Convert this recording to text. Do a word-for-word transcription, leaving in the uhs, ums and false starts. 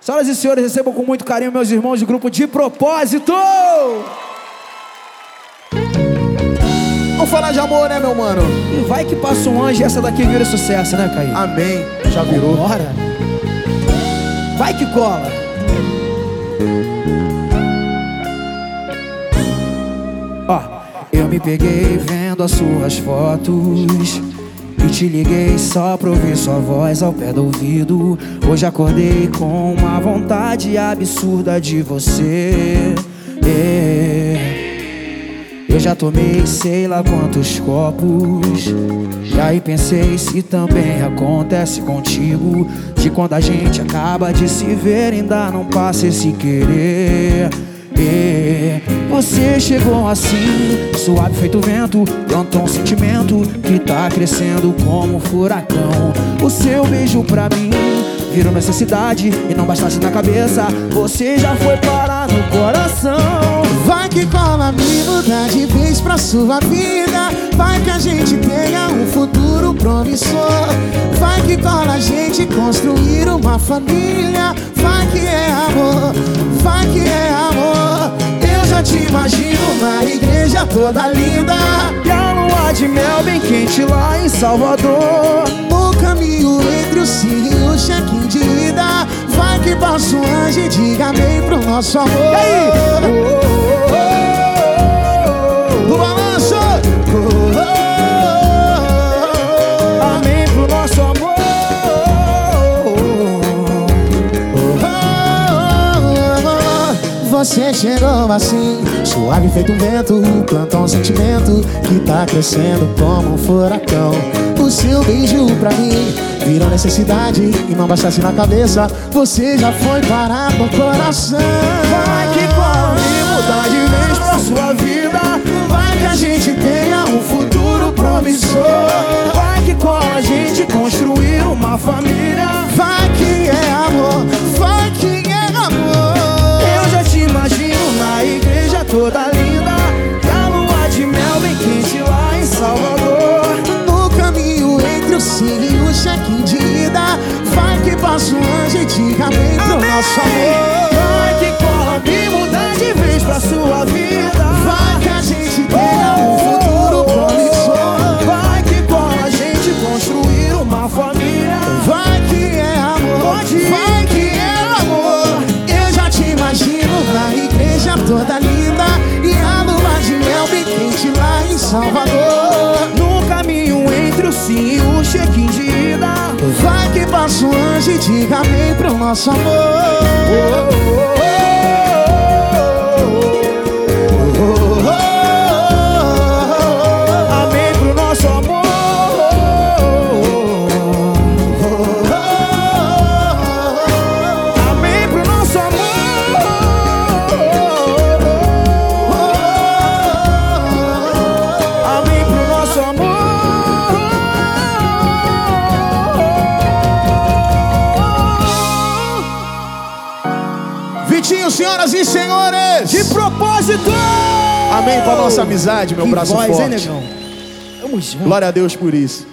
Senhoras e senhores, recebam com muito carinho meus irmãos do grupo De Propósito. Vamos falar de amor, né, meu mano? E vai que passa um anjo e essa daqui vira sucesso, né, Caí? Amém. Já virou. Bora. Vai que cola. Ó, eu me peguei vendo as suas fotos e te liguei só pra ouvir sua voz ao pé do ouvido. Hoje acordei com uma vontade absurda de você. É. Eu já tomei sei lá quantos copos, e aí pensei se também acontece contigo, de quando a gente acaba de se ver ainda não passa esse querer. É. Você chegou assim, suave feito vento, plantou um sentimento que tá crescendo como um furacão. O seu beijo pra mim virou necessidade, e não bastasse na cabeça, você já foi parar no coração. Vai que cola, me muda de vez pra sua vida. Vai que a gente tenha um futuro promissor. Vai que cola a gente construir uma família. Vai que é amor, vai que é amor. Eu já te imagino na igreja toda linda, e a lua de mel bem quente lá em Salvador. No caminho entre o sim e o check-in de ida. Vai que passa um anjo e diga amém pro nosso amor. E aí? Oh, oh, oh, o balanço. oh, oh, oh, amém pro nosso amor. Você chegou assim, suave feito um vento, plantou um sentimento que tá crescendo como um furacão. O seu beijo pra mim virou necessidade, e não bastasse na cabeça, você já foi parar no coração. Vai que cola, me mudar de vez pra sua vida. Vai que a gente tenha um futuro promissor. Vai que cola a gente construir uma família. Vai que é amor, vai que é amor. Eu já te imagino na igreja toda linda, e a lua de mel bem quente lá em Salvador. No caminho entre o sim e o check-in de ida. Vai que passa um anjo e diga amém pro nosso amor. Vai que cola, me mudar de vez pra sua vida. Vai que a gente tenha um futuro promissor. Vai que cola a gente construir uma família. Vai que é amor, vai que é amor. Eu já te imagino na igreja toda linda, e a lua de mel bem quente lá em Salvador. No caminho entre o sim e o check-in de ida. Vai que passa um anjo e diga amém pro nosso amor. Oh, oh, oh. Vitinho, senhoras e senhores, De Propósito! amém pra nossa amizade, meu Que braço voz, forte. hein, negão? Tamo junto. Glória a Deus por isso.